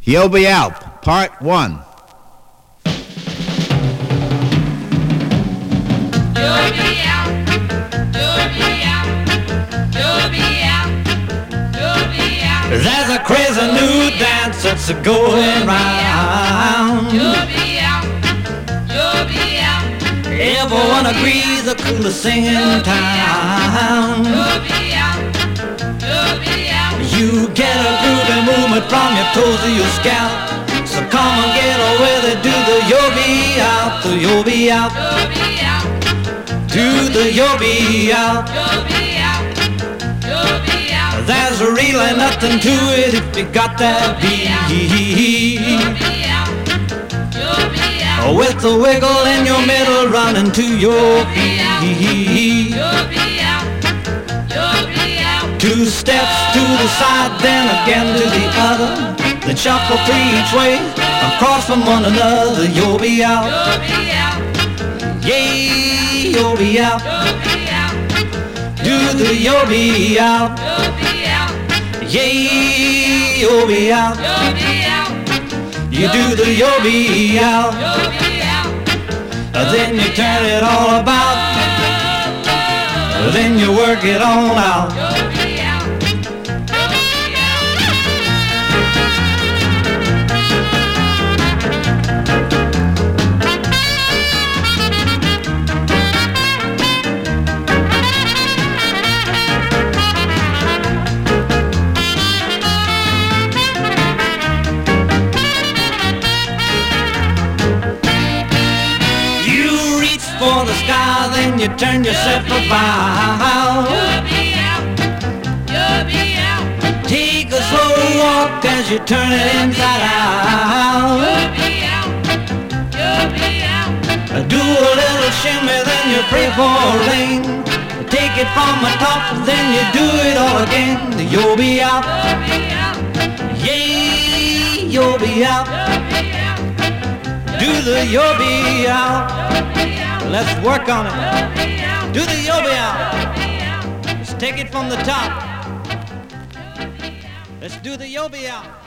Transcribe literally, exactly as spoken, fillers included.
You'll Be Out, Part one. You'll be out, you'll be out, you'll be out, you'll be out. There's a crazy new dance that's a going round. You'll be out, you'll be out. Everyone agrees the coolest thing in town. You'll be out, you'll be out. You get a groovy movement from your toes to your scalp. So come and get with it, do the you'll be out, the you'll be out. You'll be out, Do the you'll be out. you'll be out, you'll be out. There's really nothing to it if you got that beat. You'll be out, you'll be out. With the wiggle in your middle running to your feet. You'll be out, you'll be out. Two steps to the side, then again to the other. Then shuffle three each way, across from one another. You'll be out, You'll be out, yeah, you'll be out. you'll be out, Do the you'll be out, you'll be out, yeah, you'll be out. you'll be out, You do the you'll be out, you'll be out. then you turn it all about, then you work it on out. You'll be out, you'll be out. You reach for the sky, then you turn yourself about. You'll be out, you'll be out. Take a slow walk as you turn it inside out. You'll be out, you'll be out. Do a little shimmy, then you pray for rain. Take it from the top, then you do it all again. You'll be out, You'll be out, yeah, you'll be out. you'll be out, Do the you'll be out. you'll be out, Let's work on it. you'll be out, Do the you'll be out. you'll be out. Let's take it from the top. Let's do the you'll be out.